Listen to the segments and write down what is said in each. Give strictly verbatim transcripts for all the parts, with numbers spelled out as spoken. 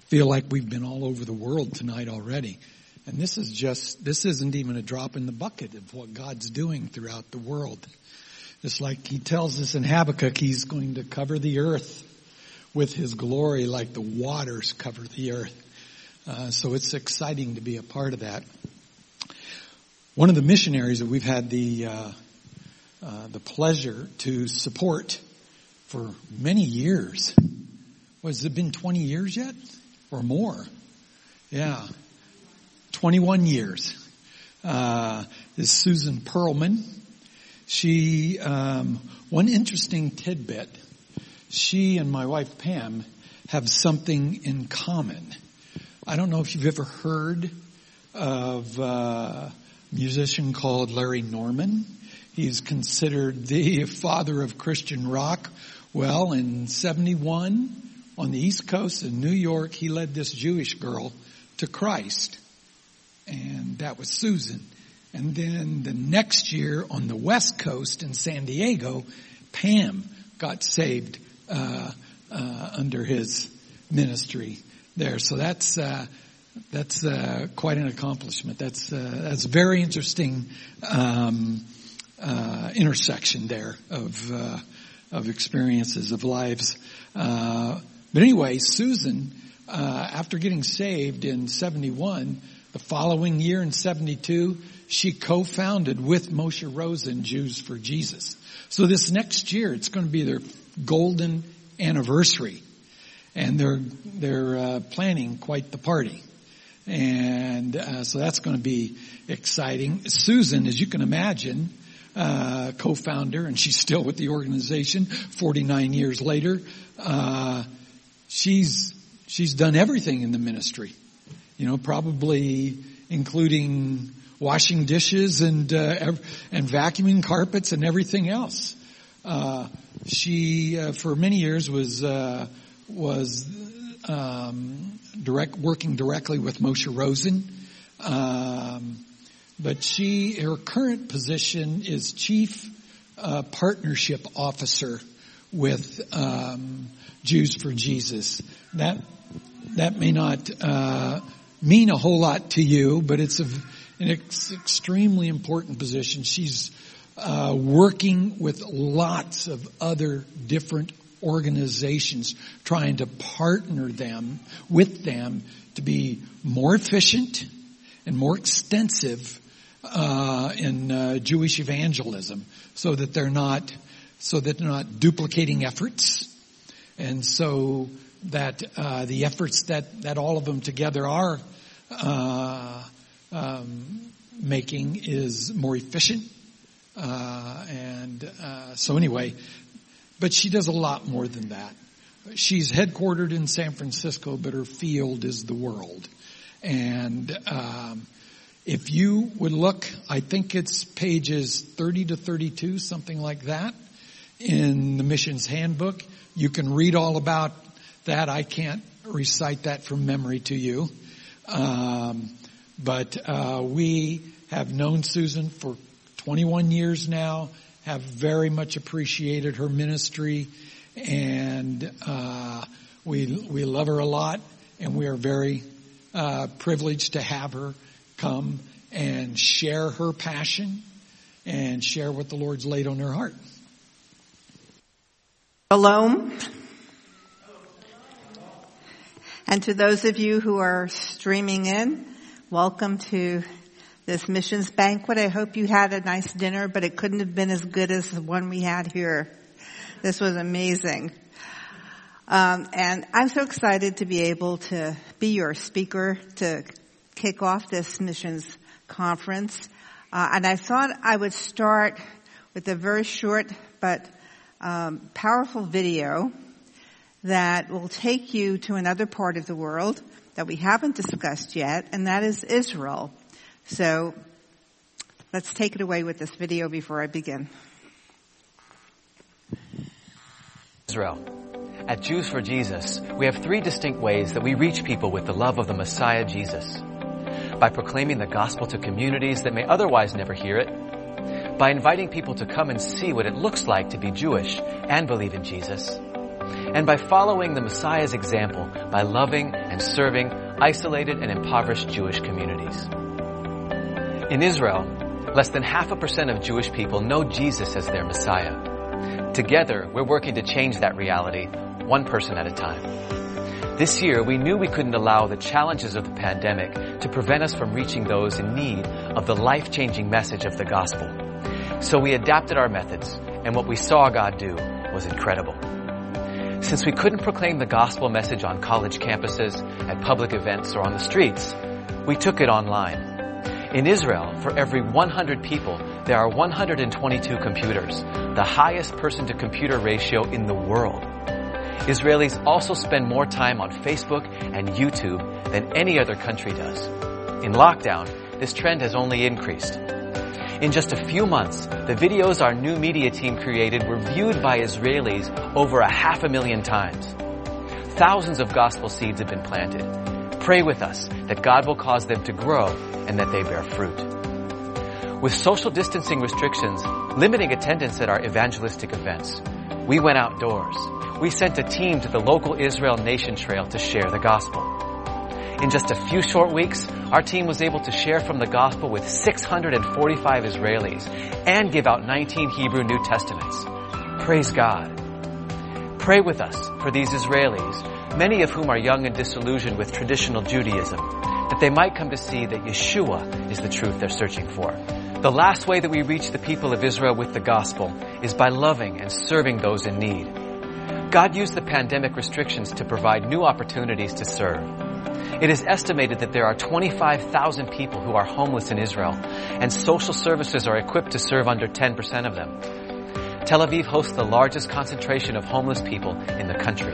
feel like we've been all over the world tonight already. And this is just, this isn't even a drop in the bucket of what God's doing throughout the world. Just like he tells us in Habakkuk, he's going to cover the earth with his glory like the waters cover the earth. Uh, so it's exciting to be a part of that. One of the missionaries that we've had the uh, uh, the pleasure to support for many years. Was it been twenty years yet? Or more? Yeah. twenty-one years. Uh, is Susan Perlman. She, um, one interesting tidbit. She and my wife Pam have something in common. I don't know if you've ever heard of uh, a musician called Larry Norman. He's considered the father of Christian rock. Well, in seventy-one, on the East Coast in New York, he led this Jewish girl to Christ. And that was Susan. And then the next year on the West Coast in San Diego, Pam got saved uh, uh, under his ministry there. So that's uh, that's uh, quite an accomplishment. That's uh, that's a very interesting um, uh, intersection there of uh, of experiences, of lives. Uh, but anyway, Susan, uh, after getting saved in seventy-one, the following year in seventy-two, she co-founded with Moshe Rosen Jews for Jesus. So this next year, it's going to be their golden anniversary. And they're, they're, uh, planning quite the party. And, uh, so that's going to be exciting. Susan, as you can imagine, uh, co-founder, and she's still with the organization forty-nine years later. Uh, she's, she's done everything in the ministry. You know, probably including washing dishes and, uh, and vacuuming carpets and everything else. Uh, she, uh, for many years was, uh, was, um, direct, working directly with Moshe Rosen. Um, but she, her current position is Chief, uh, Partnership Officer with, um, Jews for Jesus. That, that may not, uh, mean a whole lot to you, but it's a, an ex- extremely important position. She's uh, working with lots of other different organizations, trying to partner them with them to be more efficient and more extensive uh, in uh, Jewish evangelism, so that they're not so that they're not duplicating efforts, and so that uh, the efforts that that all of them together are uh, um, making is more efficient. Uh, and uh, so anyway, but she does a lot more than that. She's headquartered in San Francisco, but her field is the world. And um, if you would look, I think it's pages thirty to thirty-two, something like that, in the Missions Handbook. You can read all about that. I can't recite that from memory to you. Um, but uh, we have known Susan for twenty-one years now, have very much appreciated her ministry, and uh, we we love her a lot, and we are very uh, privileged to have her come and share her passion and share what the Lord's laid on her heart. Shalom. And to those of you who are streaming in, welcome to this missions banquet. I hope you had a nice dinner, but it couldn't have been as good as the one we had here. This was amazing. Um, and I'm so excited to be able to be your speaker to kick off this missions conference. Uh, and I thought I would start with a very short but um, powerful video that will take you to another part of the world that we haven't discussed yet, and that is Israel. So let's take it away with this video before I begin. Israel. At Jews for Jesus, we have three distinct ways that we reach people with the love of the Messiah Jesus. By proclaiming the gospel to communities that may otherwise never hear it, by inviting people to come and see what it looks like to be Jewish and believe in Jesus, and by following the Messiah's example by loving and serving isolated and impoverished Jewish communities. In Israel, less than half a percent of Jewish people know Jesus as their Messiah. Together, we're working to change that reality, one person at a time. This year, we knew we couldn't allow the challenges of the pandemic to prevent us from reaching those in need of the life-changing message of the gospel. So we adapted our methods, and what we saw God do was incredible. Since we couldn't proclaim the gospel message on college campuses, at public events, or on the streets, we took it online. In Israel, for every one hundred people, there are one hundred twenty-two computers, the highest person-to-computer ratio in the world. Israelis also spend more time on Facebook and YouTube than any other country does. In lockdown, this trend has only increased. In just a few months, the videos our new media team created were viewed by Israelis over a half a million times. Thousands of gospel seeds have been planted. Pray with us that God will cause them to grow and that they bear fruit. With social distancing restrictions limiting attendance at our evangelistic events, we went outdoors. We sent a team to the local Israel Nation Trail to share the gospel. In just a few short weeks, our team was able to share from the gospel with six hundred forty-five Israelis and give out nineteen Hebrew New Testaments. Praise God. Pray with us for these Israelis, many of whom are young and disillusioned with traditional Judaism, that they might come to see that Yeshua is the truth they're searching for. The last way that we reach the people of Israel with the gospel is by loving and serving those in need. God used the pandemic restrictions to provide new opportunities to serve. It is estimated that there are twenty-five thousand people who are homeless in Israel, and social services are equipped to serve under ten percent of them. Tel Aviv hosts the largest concentration of homeless people in the country.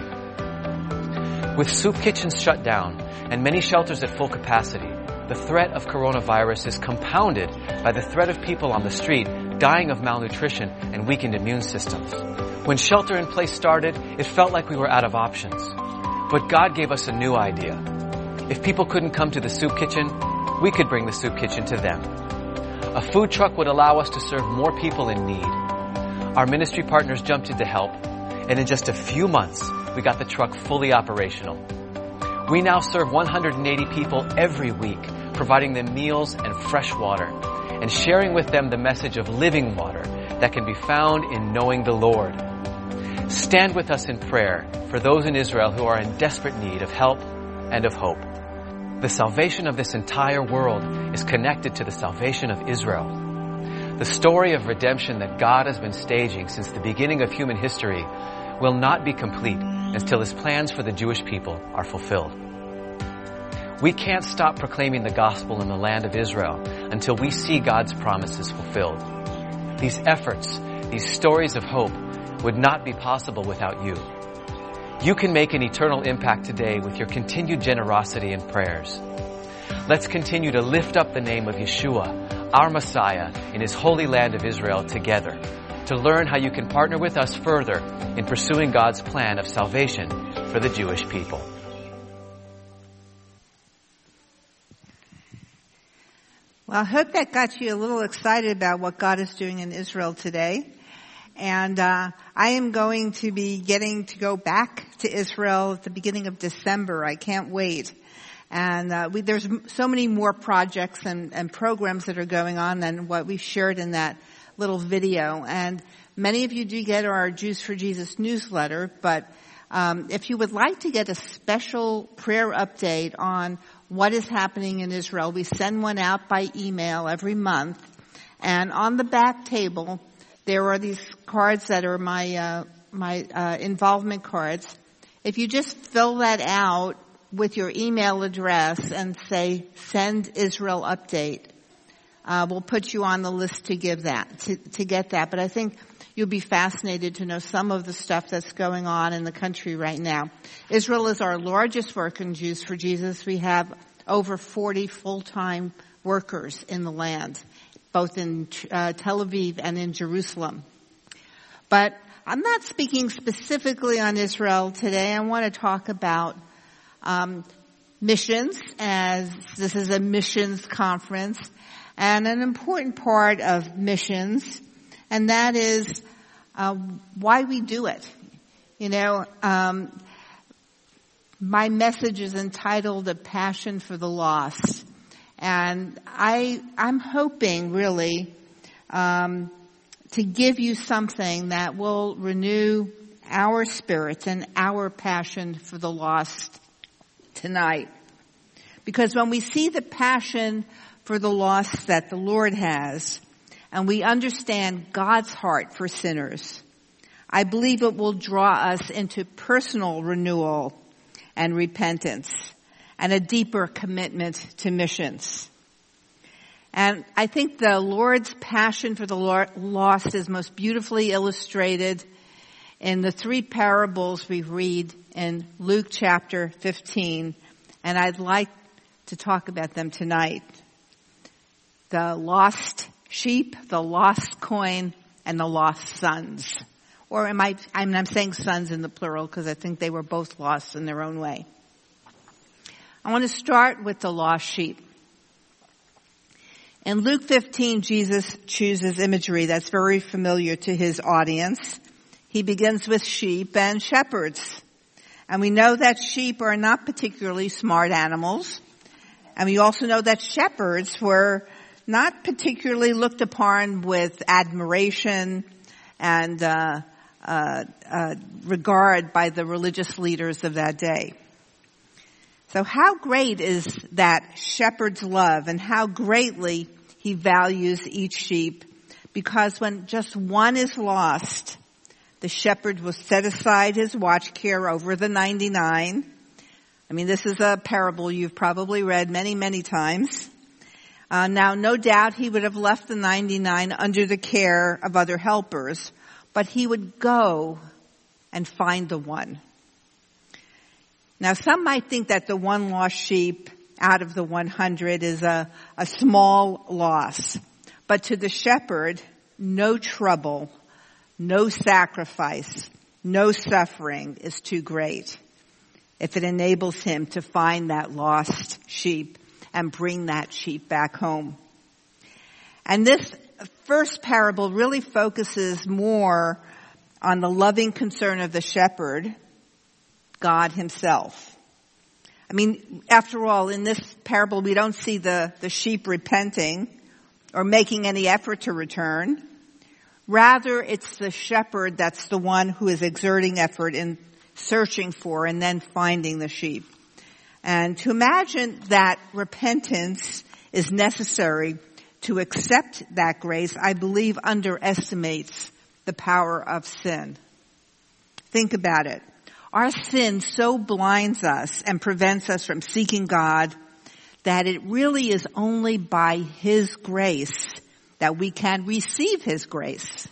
With soup kitchens shut down and many shelters at full capacity, the threat of coronavirus is compounded by the threat of people on the street dying of malnutrition and weakened immune systems. When shelter-in-place started, it felt like we were out of options. But God gave us a new idea. If people couldn't come to the soup kitchen, we could bring the soup kitchen to them. A food truck would allow us to serve more people in need. Our ministry partners jumped in to help, and in just a few months, we got the truck fully operational. We now serve one hundred eighty people every week, providing them meals and fresh water, and sharing with them the message of living water that can be found in knowing the Lord. Stand with us in prayer for those in Israel who are in desperate need of help and of hope. The salvation of this entire world is connected to the salvation of Israel. The story of redemption that God has been staging since the beginning of human history will not be complete until His plans for the Jewish people are fulfilled. We can't stop proclaiming the gospel in the land of Israel until we see God's promises fulfilled. These efforts, these stories of hope, would not be possible without you. You can make an eternal impact today with your continued generosity and prayers. Let's continue to lift up the name of Yeshua, our Messiah, in His holy land of Israel together, to learn how you can partner with us further in pursuing God's plan of salvation for the Jewish people. Well, I hope that got you a little excited about what God is doing in Israel today. And uh I am going to be getting to go back to Israel at the beginning of December. I can't wait. And uh we, there's so many more projects and, and programs that are going on than what we shared in that little video. And many of you do get our Jews for Jesus newsletter, but um if you would like to get a special prayer update on what is happening in Israel, we send one out by email every month. And on the back table, there are these cards that are my uh, my uh, involvement cards. If you just fill that out with your email address and say "Send Israel Update," uh, we'll put you on the list to give that to, to get that. But I think you'll be fascinated to know some of the stuff that's going on in the country right now. Israel is our largest work in Jews for Jesus. We have over forty full-time workers in the land, both in uh, Tel Aviv and in Jerusalem. But I'm not speaking specifically on Israel today. I want to talk about um, missions, as this is a missions conference, and an important part of missions, and that is uh, why we do it. You know, um, my message is entitled "A Passion for the Lost," and I, I'm hoping really um, to give you something that will renew our spirits and our passion for the lost tonight. Because when we see the passion for the lost that the Lord has, and we understand God's heart for sinners, I believe it will draw us into personal renewal and repentance and a deeper commitment to missions. And I think the Lord's passion for the lost is most beautifully illustrated in the three parables we read in Luke chapter fifteen, and I'd like to talk about them tonight. The lost sheep, the lost coin, and the lost sons. Or am I, I'm, I'm saying sons in the plural because I think they were both lost in their own way. I want to start with the lost sheep. In Luke fifteen, Jesus chooses imagery that's very familiar to his audience. He begins with sheep and shepherds. And we know that sheep are not particularly smart animals. And we also know that shepherds were not particularly looked upon with admiration and uh, uh, uh, regard by the religious leaders of that day. So how great is that shepherd's love, and how greatly he values each sheep, because when just one is lost, the shepherd will set aside his watch care over the ninety-nine. I mean, this is a parable you've probably read many, many times. Uh, now, no doubt he would have left the ninety-nine under the care of other helpers, but he would go and find the one. Now, some might think that the one lost sheep out of the one hundred is a, a small loss. But to the shepherd, no trouble, no sacrifice, no suffering is too great if it enables him to find that lost sheep and bring that sheep back home. And this first parable really focuses more on the loving concern of the shepherd, God himself. I mean, after all, in this parable, we don't see the, the sheep repenting or making any effort to return. Rather, it's the shepherd that's the one who is exerting effort in searching for and then finding the sheep. And to imagine that repentance is necessary to accept that grace, I believe underestimates the power of sin. Think about it. Our sin so blinds us and prevents us from seeking God that it really is only by his grace that we can receive his grace.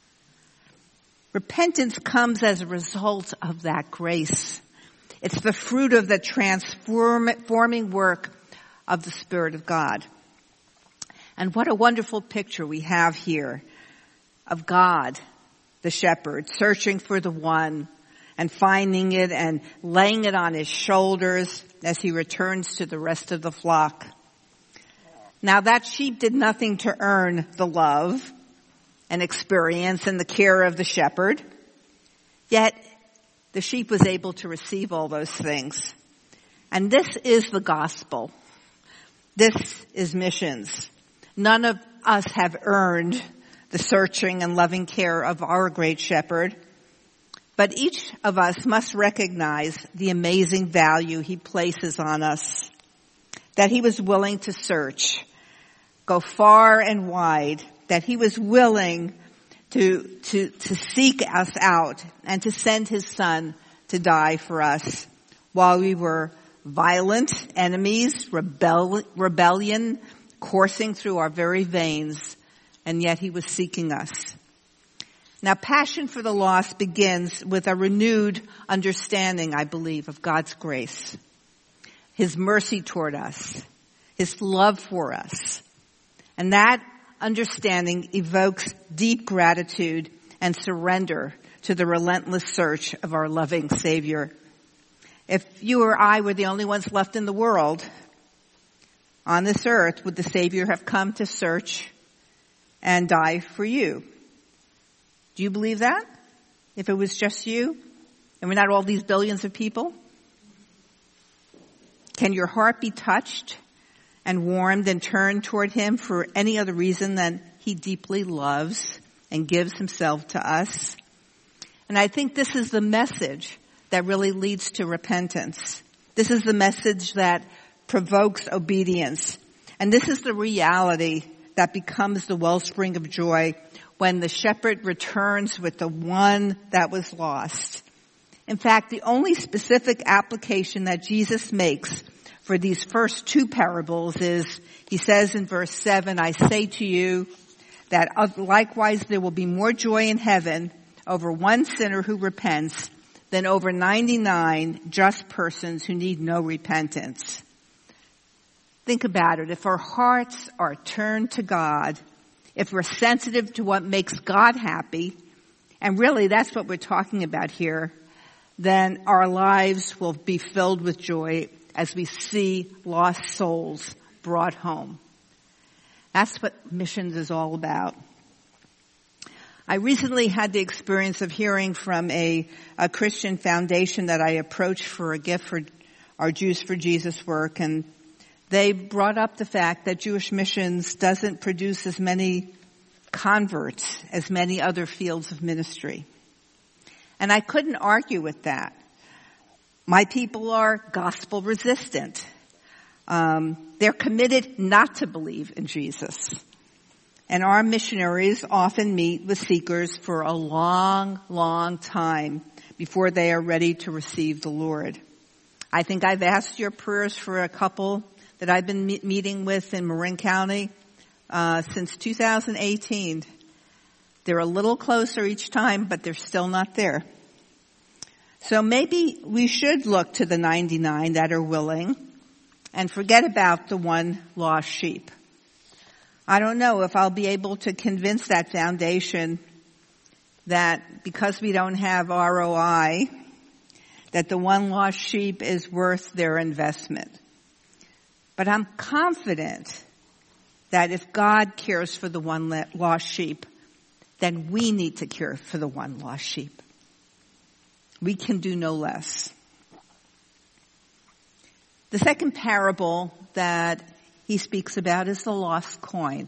Repentance comes as a result of that grace. It's the fruit of the transforming work of the Spirit of God. And what a wonderful picture we have here of God, the shepherd, searching for the one and finding it and laying it on his shoulders as he returns to the rest of the flock. Now that sheep did nothing to earn the love and experience and the care of the shepherd, yet the sheep was able to receive all those things. And this is the gospel. This is missions. None of us have earned the searching and loving care of our great shepherd, but each of us must recognize the amazing value he places on us, that he was willing to search, go far and wide, that he was willing to, to, to seek us out and to send his son to die for us while we were violent enemies, rebel, rebellion coursing through our very veins, and yet he was seeking us. Now, passion for the lost begins with a renewed understanding, I believe, of God's grace, his mercy toward us, his love for us. And that understanding evokes deep gratitude and surrender to the relentless search of our loving Savior. If you or I were the only ones left in the world on this earth, would the Savior have come to search and die for you? Do you believe that? If it was just you? And we're not all these billions of people. Can your heart be touched and warmed and turned toward him for any other reason than he deeply loves and gives himself to us? And I think this is the message that really leads to repentance. This is the message that provokes obedience. And this is the reality that becomes the wellspring of joy when the shepherd returns with the one that was lost. In fact, the only specific application that Jesus makes for these first two parables is, he says in verse seven, I say to you that likewise there will be more joy in heaven over one sinner who repents than over ninety-nine just persons who need no repentance. Think about it. If our hearts are turned to God, if we're sensitive to what makes God happy, and really that's what we're talking about here, then our lives will be filled with joy as we see lost souls brought home. That's what missions is all about. I recently had the experience of hearing from a, a Christian foundation that I approached for a gift for our Jews for Jesus work, and they brought up the fact that Jewish missions doesn't produce as many converts as many other fields of ministry. And I couldn't argue with that. My people are gospel resistant. Um, they're committed not to believe in Jesus. And our missionaries often meet with seekers for a long, long time before they are ready to receive the Lord. I think I've asked your prayers for a couple that I've been me- meeting with in Marin County uh, since two thousand eighteen. They're a little closer each time, but they're still not there. So maybe we should look to the ninety-nine that are willing and forget about the one lost sheep. I don't know if I'll be able to convince that foundation that because we don't have R O I, that the one lost sheep is worth their investment. But I'm confident that if God cares for the one lost sheep, then we need to care for the one lost sheep. We can do no less. The second parable that he speaks about is the lost coin.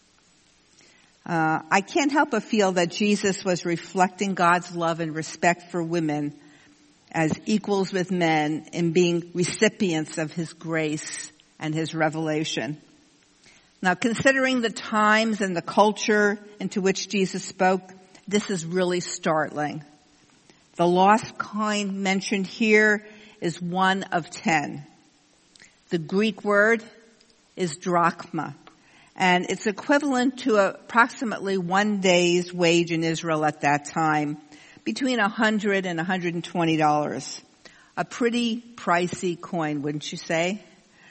Uh, I can't help but feel that Jesus was reflecting God's love and respect for women as equals with men in being recipients of his grace and his revelation. Now, considering the times and the culture into which Jesus spoke, this is really startling. The lost coin mentioned here is one of ten. The Greek word is drachma, and it's equivalent to approximately one day's wage in Israel at that time, between one hundred dollars and one hundred twenty dollars. A pretty pricey coin, wouldn't you say?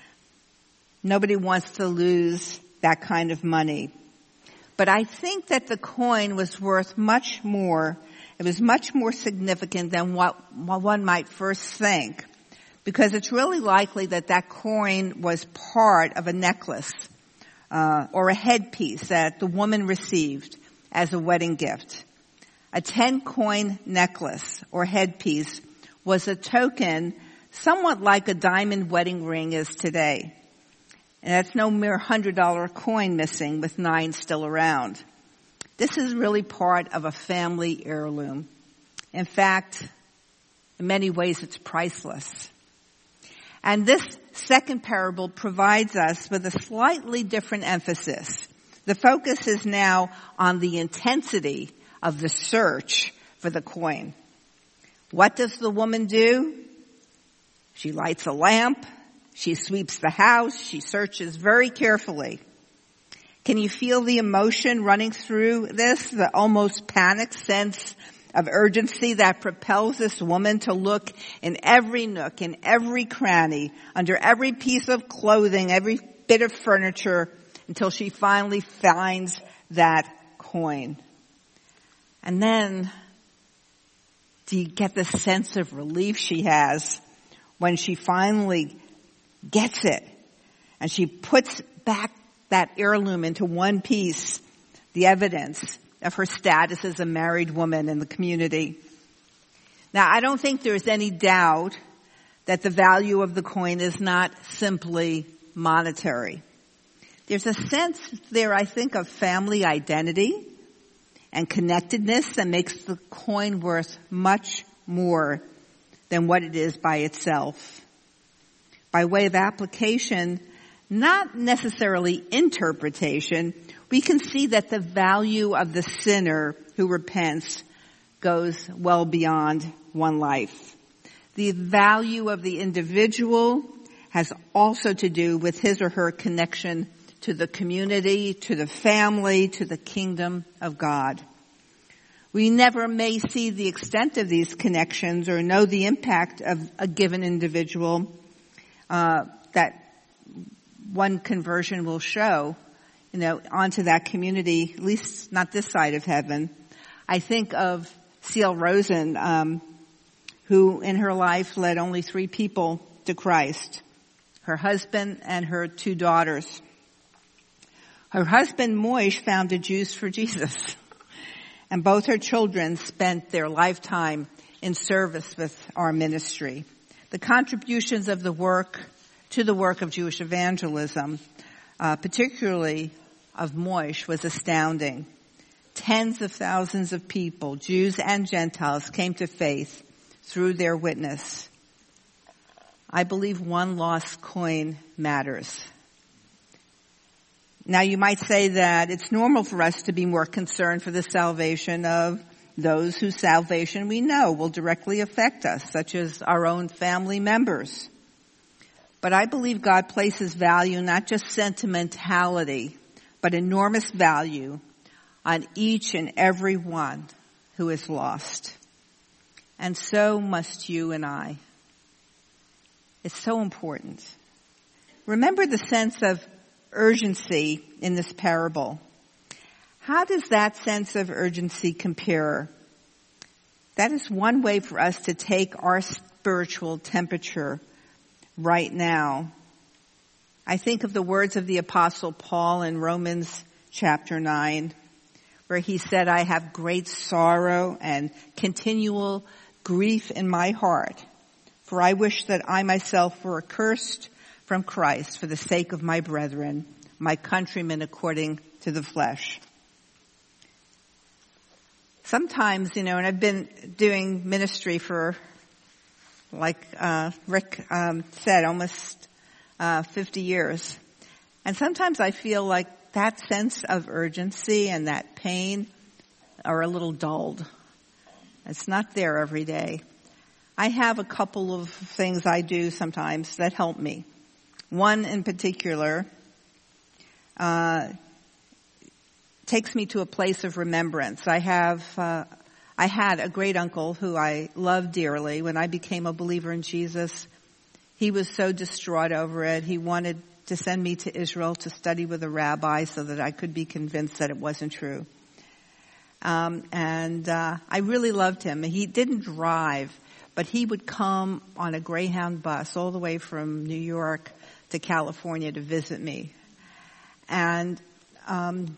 Nobody wants to lose that kind of money. But I think that the coin was worth much more. It was much more significant than what, what one might first think, because it's really likely that that coin was part of a necklace uh, or a headpiece that the woman received as a wedding gift. A ten-coin necklace or headpiece was a token somewhat like a diamond wedding ring is today. And that's no mere one hundred dollar coin missing with nine still around. This is really part of a family heirloom. In fact, in many ways it's priceless. And this second parable provides us with a slightly different emphasis. The focus is now on the intensity of the search for the coin. What does the woman do? She lights a lamp. She sweeps the house. She searches very carefully. Can you feel the emotion running through this? The almost panic sense of urgency that propels this woman to look in every nook, in every cranny, under every piece of clothing, every bit of furniture, until she finally finds that coin. And then, do you get the sense of relief she has when she finally gets it and she puts back that heirloom into one piece, the evidence of her status as a married woman in the community? Now, I don't think there's any doubt that the value of the coin is not simply monetary. There's a sense there, I think, of family identity and connectedness that makes the coin worth much more than what it is by itself. By way of application, not necessarily interpretation, we can see that the value of the sinner who repents goes well beyond one life. The value of the individual has also to do with his or her connection to the community, to the family, to the kingdom of God. We never may see the extent of these connections or know the impact of a given individual uh, that one conversion will show, you know, onto that community, at least not this side of heaven. I think of C L Rosen, um, who in her life led only three people to Christ, her husband and her two daughters. Her husband, Moish, founded Jews for Jesus, and both her children spent their lifetime in service with our ministry. The contributions of the work to the work of Jewish evangelism, uh, particularly of Moish, was astounding. Tens of thousands of people, Jews and Gentiles, came to faith through their witness. I believe one lost coin matters. Now, you might say that it's normal for us to be more concerned for the salvation of those whose salvation we know will directly affect us, such as our own family members. But I believe God places value, not just sentimentality, but enormous value on each and every one who is lost. And so must you and I. It's so important. Remember the sense of urgency in this parable. How does that sense of urgency compare? That is one way for us to take our spiritual temperature right now. I think of the words of the Apostle Paul in Romans chapter nine, where he said, I have great sorrow and continual grief in my heart, for I wish that I myself were accursed from Christ for the sake of my brethren, my countrymen according to the flesh. Sometimes, you know, and I've been doing ministry for, like uh, Rick um, said, almost uh, fifty years. And sometimes I feel like that sense of urgency and that pain are a little dulled. It's not there every day. I have a couple of things I do sometimes that help me. One in particular uh, takes me to a place of remembrance. I have, uh, I had a great uncle who I loved dearly. When I became a believer in Jesus, he was so distraught over it. He wanted to send me to Israel to study with a rabbi so that I could be convinced that it wasn't true. Um, and uh, I really loved him. He didn't drive, but he would come on a Greyhound bus all the way from New York to California to visit me. And um,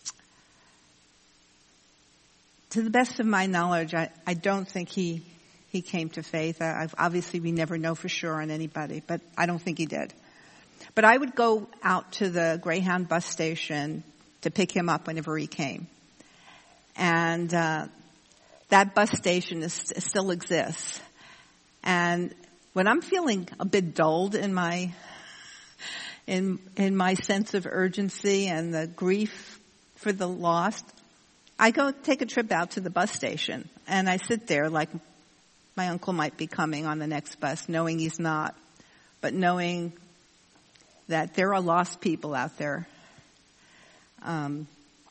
to the best of my knowledge, I, I don't think he he came to faith. I, I've, obviously, we never know for sure on anybody, but I don't think he did. But I would go out to the Greyhound bus station to pick him up whenever he came. And uh, that bus station is, still exists. And when I'm feeling a bit dulled in my in in my sense of urgency and the grief for the lost, I go take a trip out to the bus station. And I sit there like my uncle might be coming on the next bus, knowing he's not, but knowing that there are lost people out there. Um,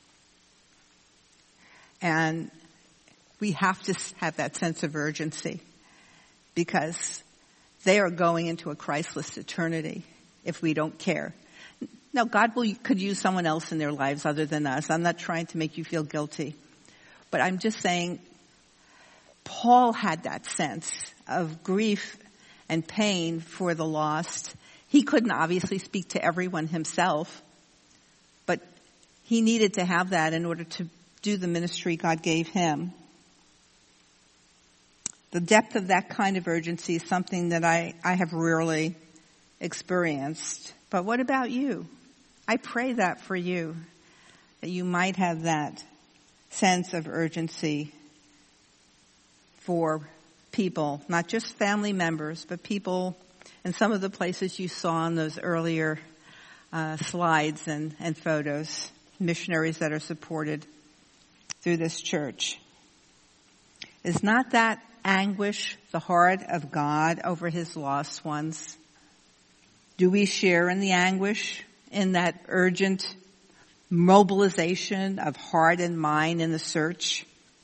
and we have to have that sense of urgency because they are going into a Christless eternity if we don't care. Now, God will, could use someone else in their lives other than us. I'm not trying to make you feel guilty. But I'm just saying Paul had that sense of grief and pain for the lost. He couldn't obviously speak to everyone himself, but he needed to have that in order to do the ministry God gave him. The depth of that kind of urgency is something that I, I have rarely experienced. But what about you? I pray that for you, that you might have that sense of urgency for people, not just family members, but people in some of the places you saw in those earlier uh, slides and, and photos, missionaries that are supported through this church. Is not that anguish the heart of God over his lost ones? Do we share in the anguish, in that urgent mobilization of heart and mind in the search?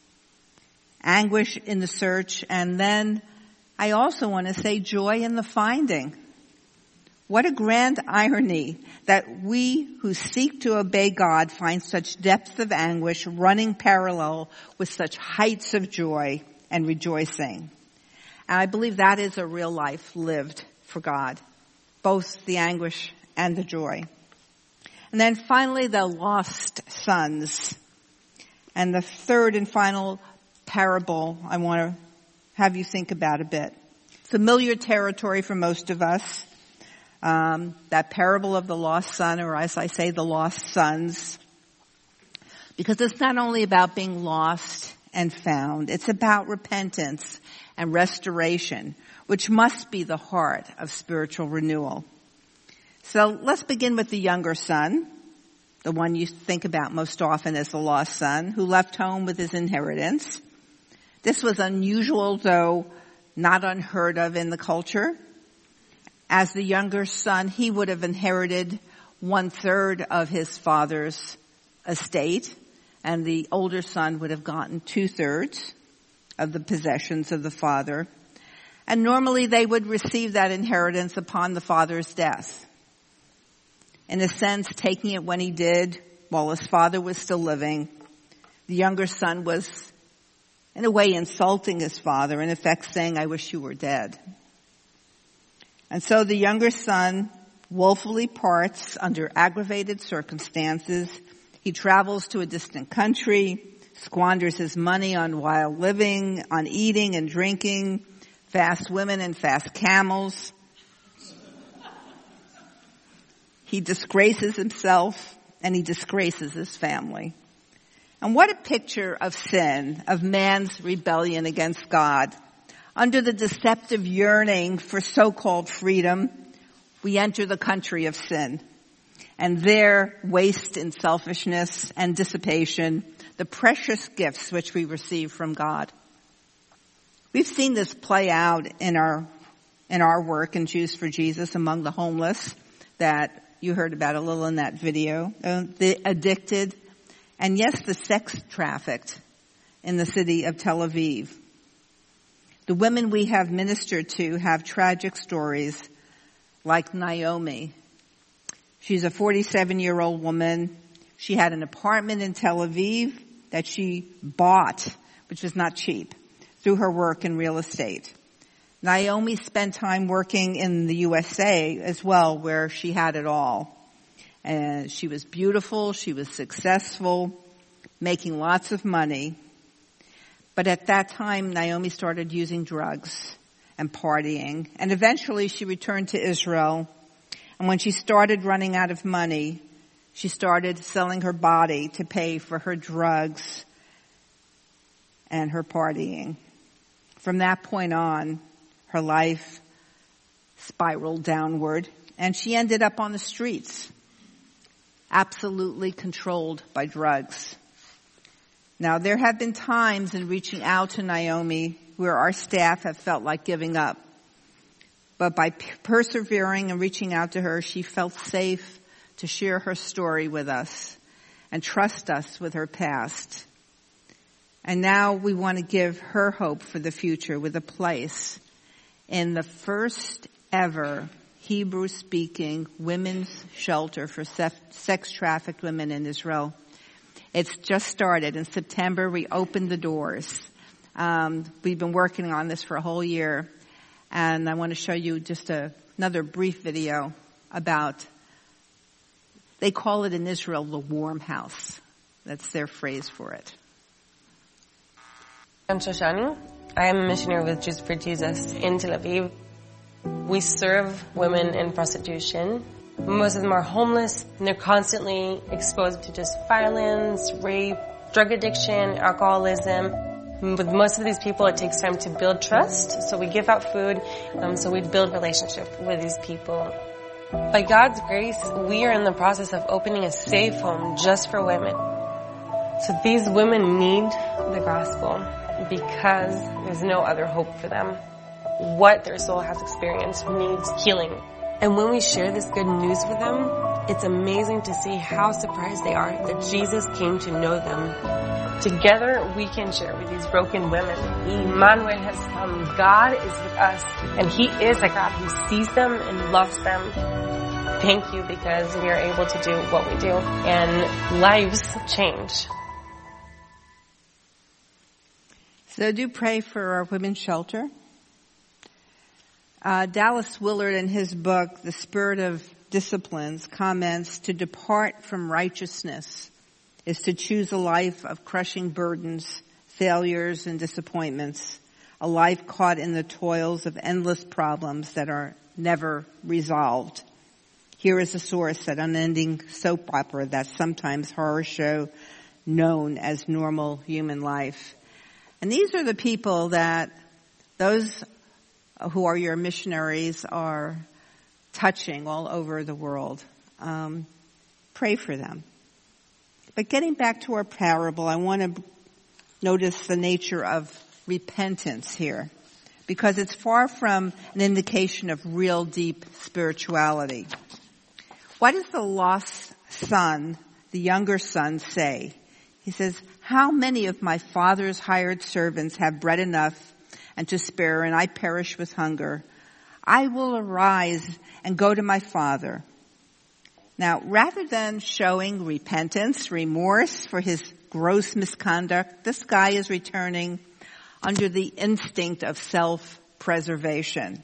Anguish in the search, and then I also want to say joy in the finding. What a grand irony that we who seek to obey God find such depths of anguish running parallel with such heights of joy and rejoicing. And I believe that is a real life lived for God, both the anguish and the joy. And then finally, the lost sons. And the third and final parable I want to have you think about a bit. Familiar territory for most of us. Um, that parable of the lost son, or as I say, the lost sons. Because it's not only about being lost and found. It's about repentance and restoration, which must be the heart of spiritual renewal. So let's begin with the younger son, the one you think about most often as the lost son, who left home with his inheritance. This was unusual, though not unheard of in the culture. As the younger son, he would have inherited one third of his father's estate, and the older son would have gotten two thirds of the possessions of the father. And normally they would receive that inheritance upon the father's death. In a sense, taking it when he did, while his father was still living. The younger son was, in a way, insulting his father, in effect saying, "I wish you were dead." And so the younger son woefully parts under aggravated circumstances. He travels to a distant country, squanders his money on wild living, on eating and drinking, fast women and fast camels. He disgraces himself and he disgraces his family. And what a picture of sin, of man's rebellion against God. Under the deceptive yearning for so-called freedom, we enter the country of sin. And there waste in selfishness and dissipation the precious gifts which we receive from God. We've seen this play out in our in our work in Jews for Jesus among the homeless that you heard about a little in that video, uh, the addicted, and yes, the sex trafficked in the city of Tel Aviv. The women we have ministered to have tragic stories like Naomi. She's a forty-seven-year-old woman. She had an apartment in Tel Aviv that she bought, which was not cheap, through her work in real estate. Naomi spent time working in the U S A as well, where she had it all. And she was beautiful, she was successful, making lots of money. But at that time, Naomi started using drugs and partying. And eventually she returned to Israel. And when she started running out of money, she started selling her body to pay for her drugs and her partying. From that point on, her life spiraled downward, and she ended up on the streets, absolutely controlled by drugs. Now, there have been times in reaching out to Naomi where our staff have felt like giving up. But by persevering and reaching out to her, she felt safe to share her story with us and trust us with her past. And now we want to give her hope for the future with a place in the first ever Hebrew-speaking women's shelter for sex-trafficked women in Israel. It's just started. In September, we opened the doors. Um, we've been working on this for a whole year. And I want to show you just a, another brief video about, they call it in Israel the warm house. That's their phrase for it. I'm Shoshani. I am a missionary with Jews for Jesus in Tel Aviv. We serve women in prostitution. Most of them are homeless, and they're constantly exposed to just violence, rape, drug addiction, alcoholism. With most of these people, it takes time to build trust, so we give out food, um, so we build relationship with these people. By God's grace, we are in the process of opening a safe home just for women. So these women need the gospel because there's no other hope for them. What their soul has experienced needs healing. And when we share this good news with them, it's amazing to see how surprised they are that Jesus came to know them. Together, we can share with these broken women. Emmanuel has come. God is with us, and He is a God who sees them and loves them. Thank you, because we are able to do what we do, and lives change. So do pray for our women's shelter. Uh, Dallas Willard, in his book, The Spirit of Disciplines, comments, to depart from righteousness is to choose a life of crushing burdens, failures, and disappointments, a life caught in the toils of endless problems that are never resolved. Here is a source, that unending soap opera, that sometimes horror show known as normal human life. And these are the people that those who are your missionaries are touching all over the world. Um, pray for them. But getting back to our parable, I want to notice the nature of repentance here, because it's far from an indication of real deep spirituality. What does the lost son, the younger son, say? He says, how many of my father's hired servants have bread enough and to spare, and I perish with hunger? I will arise and go to my father. Now, rather than showing repentance, remorse for his gross misconduct, this guy is returning under the instinct of self-preservation.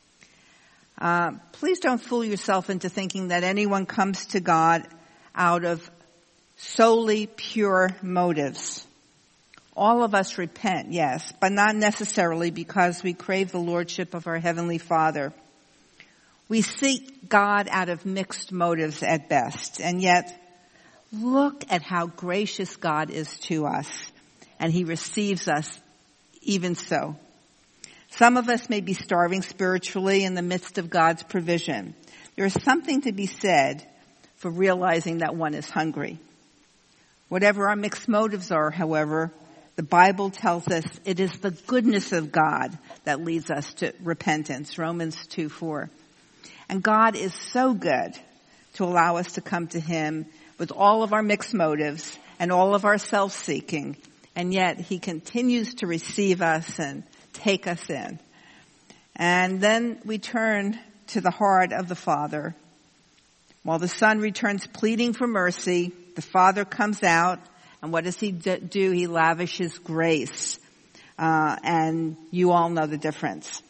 Uh, please don't fool yourself into thinking that anyone comes to God out of solely pure motives. All of us repent, yes, but not necessarily because we crave the lordship of our Heavenly Father. We seek God out of mixed motives at best, and yet look at how gracious God is to us, and He receives us even so. Some of us may be starving spiritually in the midst of God's provision. There is something to be said for realizing that one is hungry. Whatever our mixed motives are, however, the Bible tells us it is the goodness of God that leads us to repentance, Romans two four. And God is so good to allow us to come to Him with all of our mixed motives and all of our self-seeking, and yet He continues to receive us and take us in. And then we turn to the heart of the Father. While the Son returns pleading for mercy, the Father comes out, and what does He do? He lavishes grace. Uh, and you all know the difference.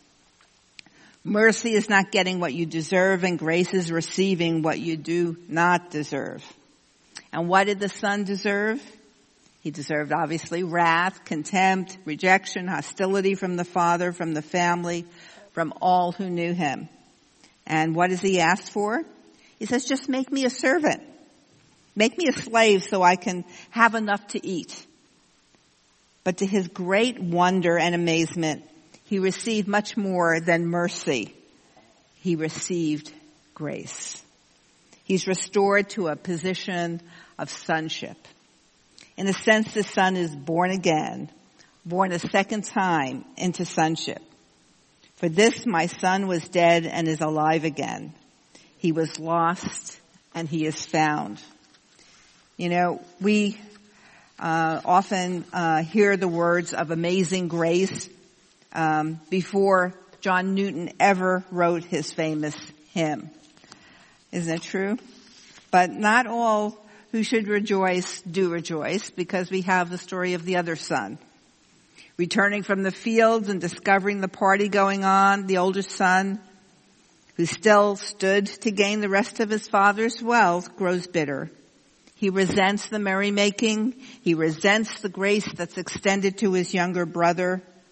Mercy is not getting what you deserve, and grace is receiving what you do not deserve. And what did the Son deserve? He deserved, obviously, wrath, contempt, rejection, hostility from the Father, from the family, from all who knew Him. And what does He ask for? He says, just make me a servant. Make me a slave so I can have enough to eat. But to His great wonder and amazement, He received much more than mercy. He received grace. He's restored to a position of sonship. In a sense, the Son is born again, born a second time into sonship. For this my son was dead and is alive again. He was lost and he is found. You know, we uh, often uh, hear the words of Amazing Grace um, before John Newton ever wrote his famous hymn. Isn't it true? But not all who should rejoice do rejoice, because we have the story of the other son. Returning from the fields and discovering the party going on, the older son, who still stood to gain the rest of his father's wealth, grows bitter. He resents the merrymaking. He resents the grace that's extended to his younger brother,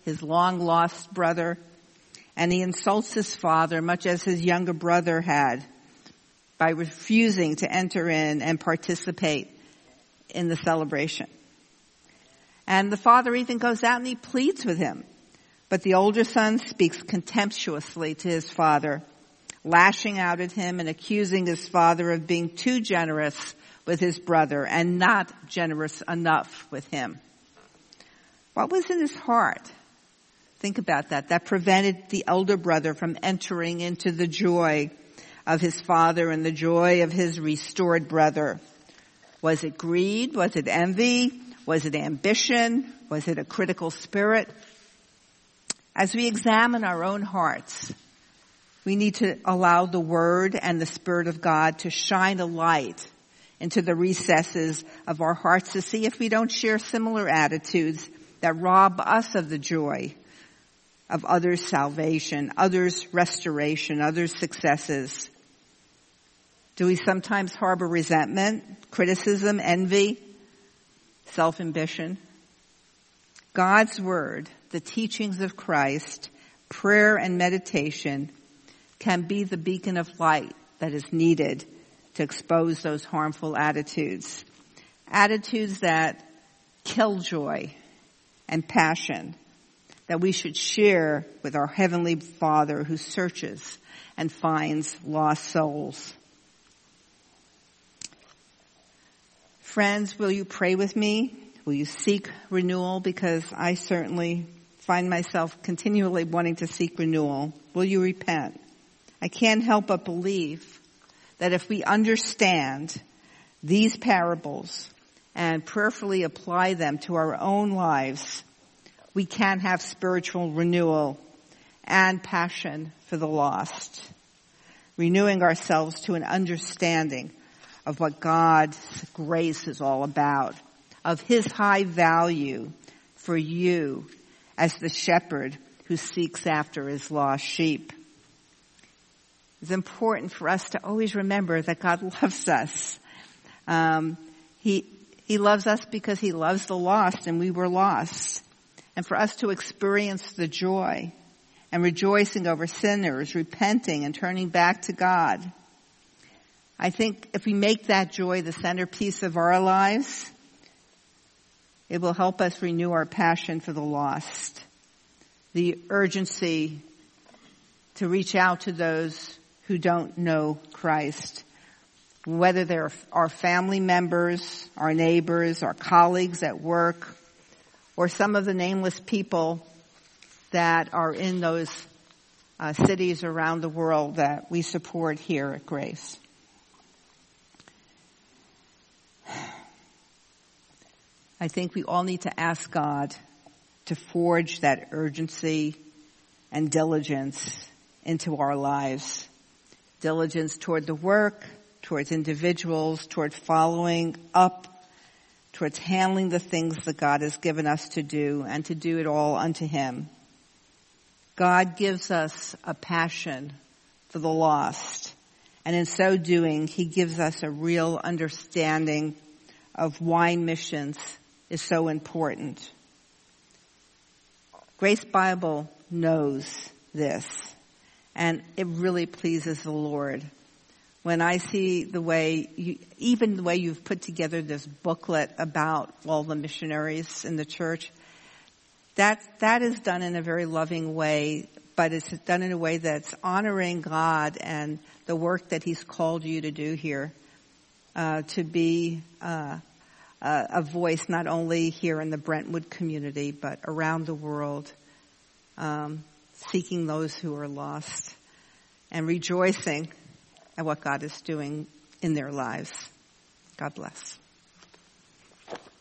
his long-lost brother, and he insults his father much as his younger brother had by refusing to enter in and participate in the celebration. And the father even goes out and he pleads with him. But the older son speaks contemptuously to his father, lashing out at him and accusing his father of being too generous with his brother and not generous enough with him. What was in his heart? Think about that. That prevented the elder brother from entering into the joy of his father and the joy of his restored brother. Was it greed? Was it envy? Was it ambition? Was it a critical spirit? As we examine our own hearts, we need to allow the Word and the Spirit of God to shine a light into the recesses of our hearts to see if we don't share similar attitudes that rob us of the joy of others' salvation, others' restoration, others' successes. Do we sometimes harbor resentment, criticism, envy, self-ambition? God's Word, the teachings of Christ, prayer and meditation can be the beacon of light that is needed to expose those harmful attitudes. Attitudes that kill joy and passion that we should share with our Heavenly Father who searches and finds lost souls. Friends, will you pray with me? Will you seek renewal? Because I certainly find myself continually wanting to seek renewal. Will you repent? I can't help but believe that if we understand these parables and prayerfully apply them to our own lives, we can have spiritual renewal and passion for the lost, renewing ourselves to an understanding of what God's grace is all about, of His high value for you as the shepherd who seeks after his lost sheep. It's important for us to always remember that God loves us. Um, he He loves us because He loves the lost, and we were lost. And for us to experience the joy and rejoicing over sinners, repenting and turning back to God. I think if we make that joy the centerpiece of our lives, it will help us renew our passion for the lost, the urgency to reach out to those who don't know Christ, whether they're our family members, our neighbors, our colleagues at work, or some of the nameless people that are in those uh, cities around the world that we support here at Grace. I think we all need to ask God to forge that urgency and diligence into our lives. Diligence toward the work, towards individuals, toward following up, towards handling the things that God has given us to do, and to do it all unto Him. God gives us a passion for the lost, and in so doing, He gives us a real understanding of why missions is so important. Grace Bible knows this, and it really pleases the Lord. When I see the way, you, even the way you've put together this booklet about all the missionaries in the church, that, that is done in a very loving way, but it's done in a way that's honoring God and the work that He's called you to do here, uh, to be uh, uh, a voice not only here in the Brentwood community, but around the world, um, seeking those who are lost and rejoicing at what God is doing in their lives. God bless.